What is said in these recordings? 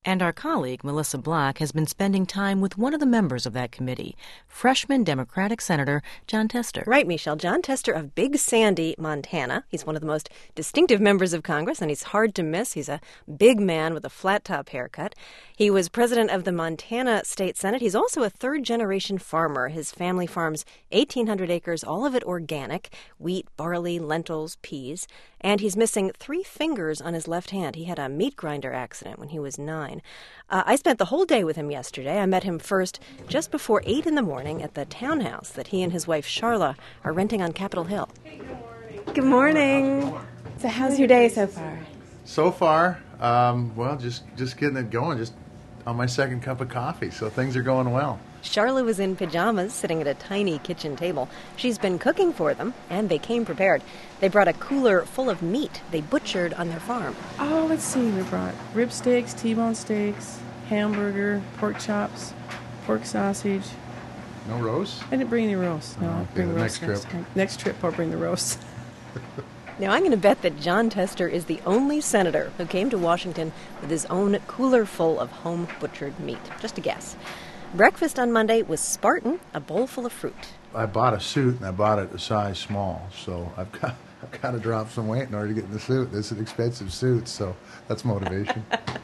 And our colleague, Melissa Black, has been spending time with one of the members of that committee, freshman Democratic Senator Jon Tester. Right, Michelle. Jon Tester of Big Sandy, Montana. He's one of the most distinctive members of Congress, and he's hard to miss. He's a big man with a flat-top haircut. He was president of the Montana State Senate. He's also a third-generation farmer. His family farms 1,800 acres, all of it organic, wheat, barley, lentils, peas. And he's missing 3 fingers on his left hand. He had a meat grinder accident when he was 9. I spent the whole day with him yesterday. I met him first just before 8 in the morning at the townhouse that he and his wife, Charla, are renting on Capitol Hill. Hey, good morning. Good morning. So how's your day so far? So far, well, just getting it going, just on my second cup of coffee, so things are going well. Charla was in pajamas, sitting at a tiny kitchen table. She's been cooking for them, and they came prepared. They brought a cooler full of meat they butchered on their farm. Oh, let's see. We brought rib steaks, T-bone steaks, hamburger, pork chops, pork sausage. No roast? I didn't bring any roast. No, I'll bring the roast next trip. time. Next trip, I'll bring the roast. Now, I'm going to bet that Jon Tester is the only senator who came to Washington with his own cooler full of home-butchered meat. Just a guess. Breakfast on Monday was Spartan, a bowl full of fruit. I bought a suit, and I bought it a size small, so I've got to drop some weight in order to get in the suit. It's an expensive suit, so that's motivation.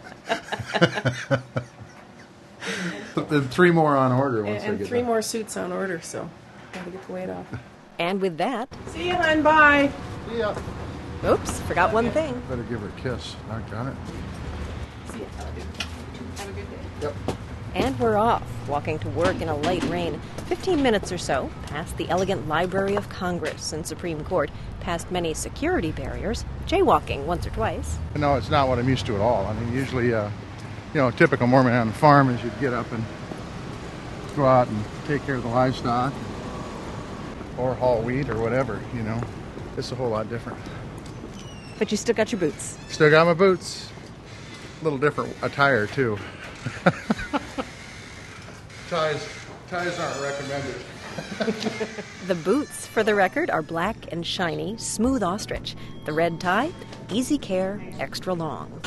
Then 3 more on order once I And get 3 done. more suits on order, so got to get the weight off. And with that, See you, hon. Bye. Yeah. oops, forgot one thing. Better give her a kiss. Got it. See you. Have a good day. Yep. And we're off, walking to work in a light rain. 15 minutes or so, past the elegant Library of Congress and Supreme Court, past many security barriers, jaywalking once or twice. No, it's not what I'm used to at all. I mean, usually, a typical Mormon on the farm is you'd get up and go out and take care of the livestock or haul wheat or whatever, It's a whole lot different. But you still got your boots. Still got my boots. A little different attire, too. Ties aren't recommended. The boots, for the record, are black and shiny, smooth ostrich. The red tie, easy care, extra long.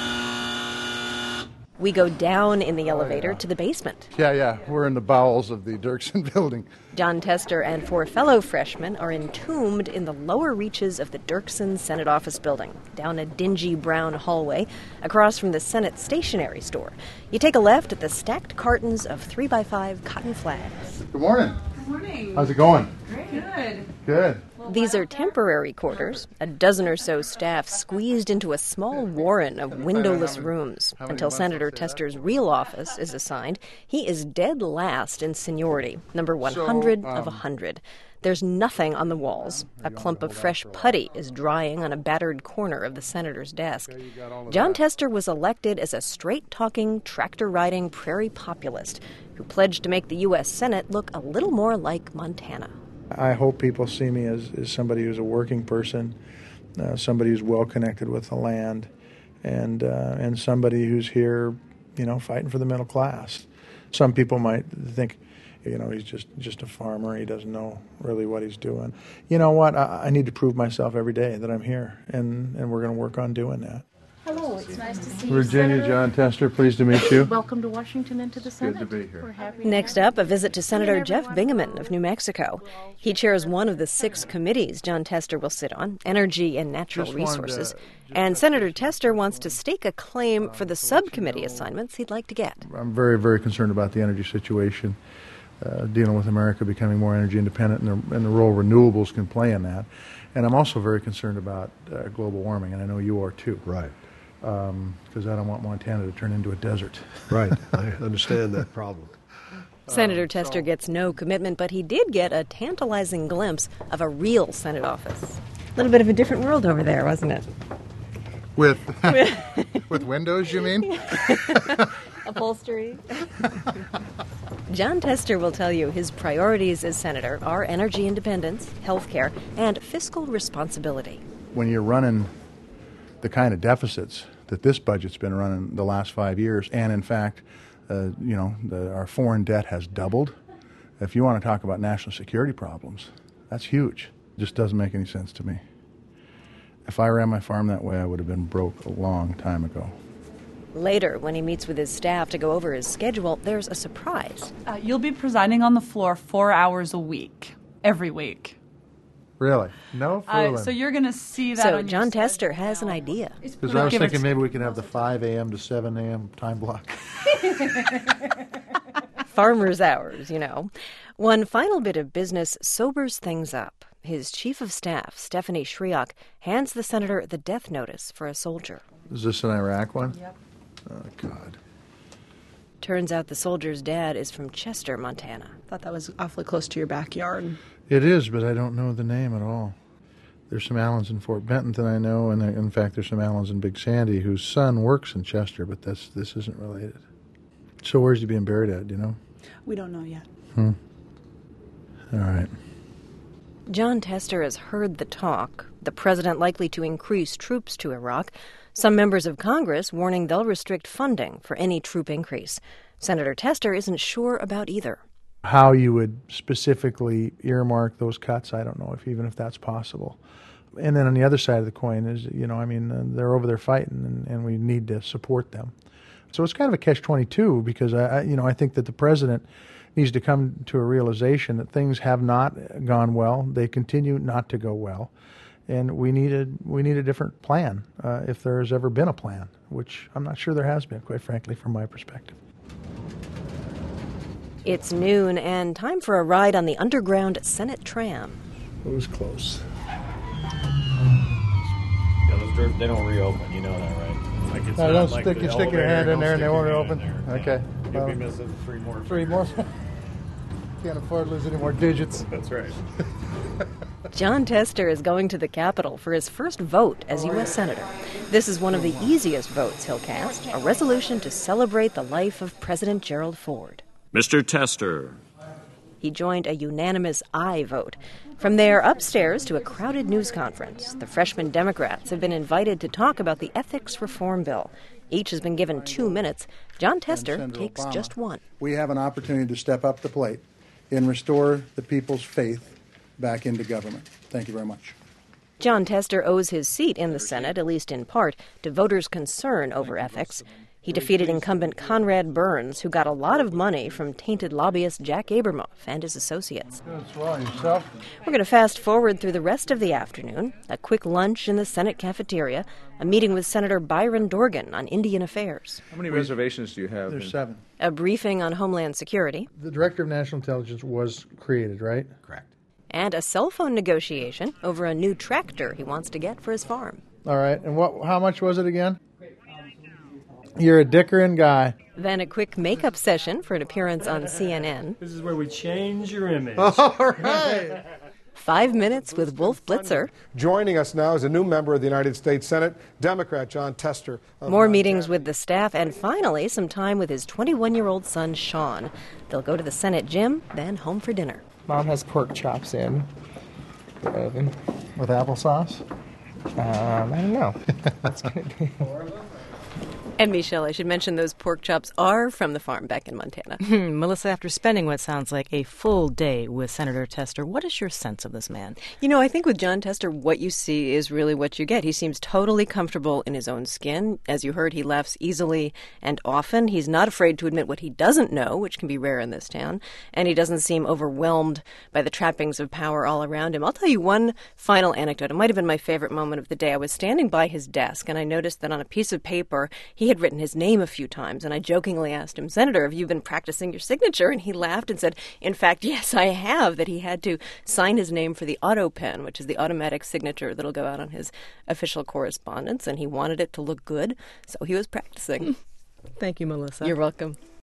We go down in the elevator to the basement. Yeah, we're in the bowels of the Dirksen building. Jon Tester and 4 fellow freshmen are entombed in the lower reaches of the Dirksen Senate Office building, down a dingy brown hallway across from the Senate stationery store. You take a left at the stacked cartons of 3x5 cotton flags. Good morning. Good morning. How's it going? Good. Good. These are temporary quarters, a dozen or so staff squeezed into a small warren of windowless rooms. Until Senator Tester's real office is assigned, he is dead last in seniority, number 100 of 100. There's nothing on the walls. A clump of fresh putty is drying on a battered corner of the senator's desk. Jon Tester was elected as a straight-talking, tractor-riding prairie populist who pledged to make the U.S. Senate look a little more like Montana. I hope people see me as somebody who's a working person, somebody who's well connected with the land, and somebody who's here, fighting for the middle class. Some people might think, he's just a farmer. He doesn't know really what he's doing. You know what? I need to prove myself every day that I'm here, and we're going to work on doing that. Hello, it's nice to see you, Virginia, Senator. Jon Tester, pleased to meet you. Welcome to Washington and to the Senate. Good to be here. We're happy to Next have up, a visit to Senator Jeff Bingaman of New Mexico. He chairs one of the 6 committees Jon Tester will sit on, Energy and Natural Resources. And Senator Tester wants to stake a claim for the subcommittee assignments he'd like to get. I'm very, very concerned about the energy situation, dealing with America becoming more energy independent and the role renewables can play in that. And I'm also very concerned about global warming, and I know you are too. Right. Because I don't want Montana to turn into a desert. Right. I understand that problem. Senator Tester gets no commitment, but he did get a tantalizing glimpse of a real Senate office. A little bit of a different world over there, wasn't it? With with windows, you mean? Upholstery. Jon Tester will tell you his priorities as senator are energy independence, health care, and fiscal responsibility. When you're running the kind of deficits that this budget's been running the last 5 years, and in fact, our foreign debt has doubled. If you want to talk about national security problems, that's huge. It just doesn't make any sense to me. If I ran my farm that way, I would have been broke a long time ago. Later, when he meets with his staff to go over his schedule, there's a surprise. You'll be presiding on the floor 4 hours a week, every week. Really? No fooling. So you're going to see that So on your John Tester schedule has an now. idea. Because I was thinking maybe we could have the 5 a.m. to 7 a.m. time block. Farmer's hours, you know. One final bit of business sobers things up. His chief of staff, Stephanie Shriok, hands the senator the death notice for a soldier. Is this an Iraq one? Yep. Oh, God. Turns out the soldier's dad is from Chester, Montana. Thought that was awfully close to your backyard. It is, but I don't know the name at all. There's some Allens in Fort Benton that I know, and in fact there's some Allens in Big Sandy whose son works in Chester, but this isn't related. So where's he being buried at, do you know? We don't know yet. All right. John Tester has heard the talk, the president likely to increase troops to Iraq, some members of Congress warning they'll restrict funding for any troop increase. Senator Tester isn't sure about either. How you would specifically earmark those cuts, I don't know even if that's possible. And then on the other side of the coin is, they're over there fighting, and we need to support them. So it's kind of a catch-22 because I think that the president needs to come to a realization that things have not gone well. They continue not to go well, and we need a different plan if there has ever been a plan, which I'm not sure there has been, quite frankly, from my perspective. It's noon and time for a ride on the underground Senate tram. It was close. Yeah, those doors, they don't reopen, you know that, right? Like it's No, not don't like stick, the you stick your elevator, hand in don't there and they stick won't your open? hand in there. Okay. You'll Well, be missing 3 more. 3 more? Can't afford to lose any more digits. That's right. John Tester is going to the Capitol for his first vote as U.S. Senator. This is one of the easiest votes he'll cast, a resolution to celebrate the life of President Gerald Ford. Mr. Tester. He joined a unanimous aye vote. From there, upstairs to a crowded news conference. The freshman Democrats have been invited to talk about the ethics reform bill. Each has been given 2 minutes. John Tester takes Obama, just one. We have an opportunity to step up the plate and restore the people's faith back into government. Thank you very much. John Tester owes his seat in the Senate, at least in part, to voters' concern over ethics. He defeated incumbent Conrad Burns, who got a lot of money from tainted lobbyist Jack Abramoff and his associates. That's well, yourself? We're going to fast forward through the rest of the afternoon, a quick lunch in the Senate cafeteria, a meeting with Senator Byron Dorgan on Indian affairs, How many reservations do you have? There's 7. a briefing on Homeland Security, The Director of National Intelligence was created, right? Correct. and a cell phone negotiation over a new tractor he wants to get for his farm. All right. And how much was it again? You're a dickering guy. Then a quick makeup session for an appearance on CNN. This is where we change your image. All right. 5 minutes with Wolf Blitzer. Joining us now is a new member of the United States Senate, Democrat John Tester. More meetings with the staff, and finally some time with his 21-year-old son, Sean. They'll go to the Senate gym, then home for dinner. Mom has pork chops in the oven. With applesauce? I don't know. That's going to be... And Michelle, I should mention those pork chops are from the farm back in Montana. Melissa, after spending what sounds like a full day with Senator Tester, what is your sense of this man? You know, I think with John Tester, what you see is really what you get. He seems totally comfortable in his own skin. As you heard, he laughs easily and often. He's not afraid to admit what he doesn't know, which can be rare in this town. And he doesn't seem overwhelmed by the trappings of power all around him. I'll tell you one final anecdote. It might have been my favorite moment of the day. I was standing by his desk, and I noticed that on a piece of paper, he had written his name a few times, and I jokingly asked him, "Senator, have you been practicing your signature?" And he laughed and said, "In fact, yes, I have," that he had to sign his name for the auto pen, which is the automatic signature that'll go out on his official correspondence, and he wanted it to look good, so he was practicing. Thank you, Melissa. You're welcome.